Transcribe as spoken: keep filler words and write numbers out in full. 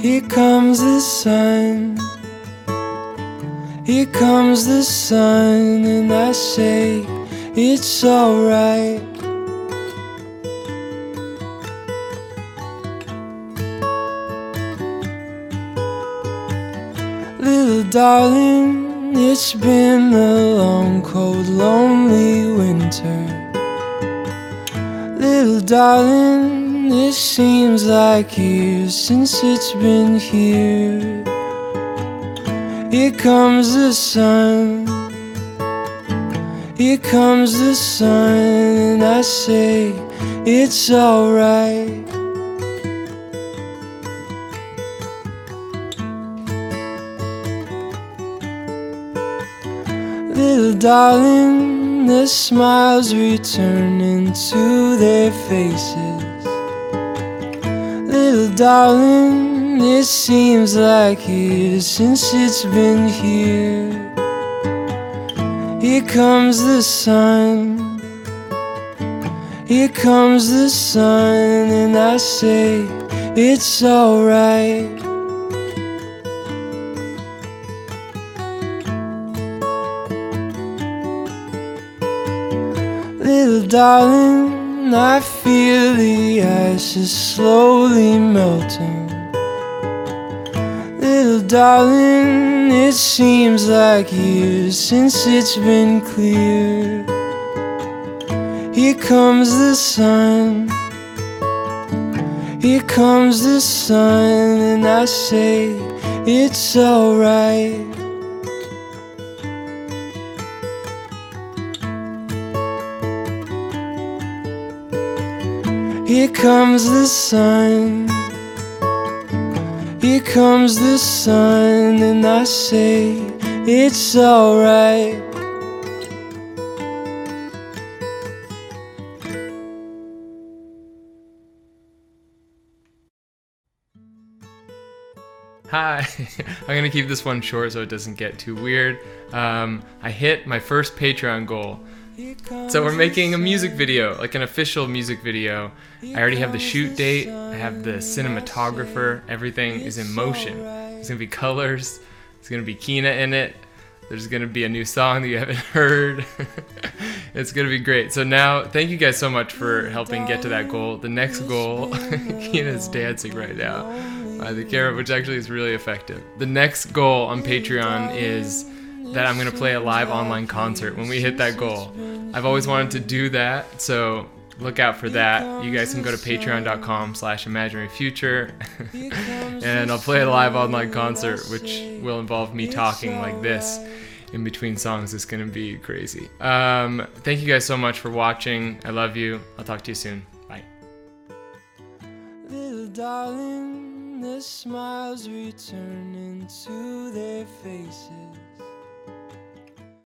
Here comes the sun, here comes the sun, and I say it's alright. Little darling, it's been a long, cold, lonely winter. Little darling, it seems like years since it's been here. Here comes the sun, here comes the sun, and I say it's alright. Little darling, the smiles returning to their faces. Little darling, it seems like years since it's been here. Here comes the sun, here comes the sun, and I say it's alright. Little darling, I feel the ice is slowly melting. Little darling, it seems like years since it's been clear. Here comes the sun, here comes the sun, and I say it's alright. Here comes the sun, here comes the sun, and I say it's alright. Hi, I'm gonna keep this one short so it doesn't get too weird. Um, I hit my first Patreon goal. So we're making a music video, like an official music video. I already have the shoot date, I have the cinematographer, everything is in motion. There's gonna be colors, there's gonna be Kina in it, there's gonna be a new song that you haven't heard. It's gonna be great. So now, thank you guys so much for helping get to that goal. The next goal, Kina's dancing right now by the camera, which actually is really effective. The next goal on Patreon is that I'm gonna play a live online concert when we hit that goal. I've always wanted to do that, so look out for that. You guys can go to patreon.com slash imaginary future and I'll play a live online concert, which will involve me talking like this in between songs. It's gonna be crazy. Um, thank you guys so much for watching. I love you. I'll talk to you soon. Bye. Little darling, the smiles returning to their faces.